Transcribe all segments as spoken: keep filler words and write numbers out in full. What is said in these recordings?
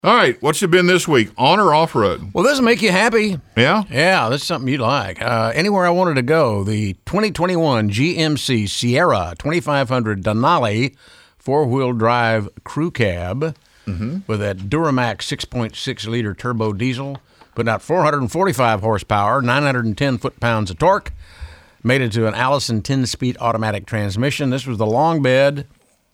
All right, what's it been this week, on or off-road? Well, this will make you happy. Yeah? Yeah, that's something you'd like. Uh, anywhere I wanted to go, the twenty twenty-one G M C Sierra twenty-five hundred Denali four-wheel drive crew cab mm-hmm. with that Duramax six point six liter turbo diesel, putting out four hundred forty-five horsepower, nine hundred ten foot-pounds of torque, made it to an Allison ten-speed automatic transmission. This was the long bed.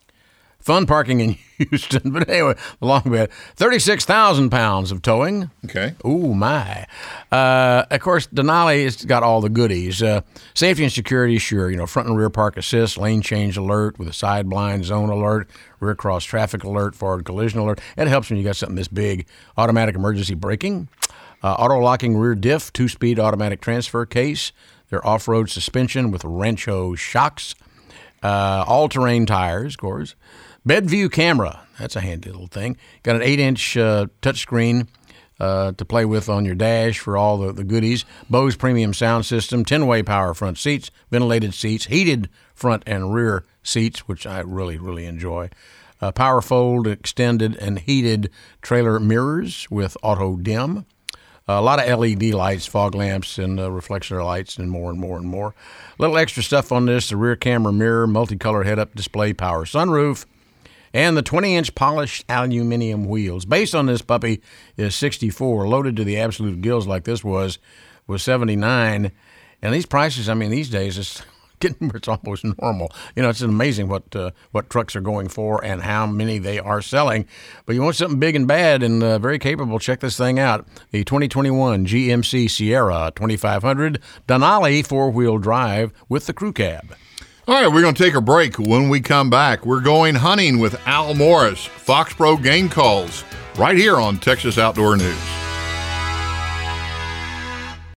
Fun parking in Houston, but anyway, the long bed. thirty-six thousand pounds of towing. Okay. Ooh, my. Uh, of course, Denali has got all the goodies. Uh, safety and security, sure. You know, front and rear park assist, lane change alert with a side blind zone alert, rear cross traffic alert, forward collision alert. It helps when you got something this big. Automatic emergency braking, uh, auto-locking rear diff, two-speed automatic transfer case, their off-road suspension with Rancho shocks, uh, all-terrain tires, of course. Bed view camera, that's a handy little thing. Got an eight-inch uh, touchscreen uh, to play with on your dash for all the, the goodies. Bose premium sound system, ten-way power front seats, ventilated seats, heated front and rear seats, which I really, really enjoy. Uh, power fold, extended, and heated trailer mirrors with auto dim. Uh, a lot of L E D lights, fog lamps, and uh, reflector lights, and more and more and more. A little extra stuff on this, the rear camera mirror, multicolor head-up display, power sunroof, and the twenty-inch polished aluminum wheels. Base on this puppy is sixty-four. Loaded to the absolute gills like this was, was seventy-nine. And these prices, I mean, these days, it's getting it's almost normal. You know, it's amazing what uh, what trucks are going for and how many they are selling. But you want something big and bad and uh, very capable, check this thing out. The twenty twenty-one G M C Sierra twenty-five hundred Denali four-wheel drive with the crew cab. All right, we're going to take a break. When we come back, we're going hunting with Al Morris, Fox Pro Game Calls, right here on Texas Outdoor News.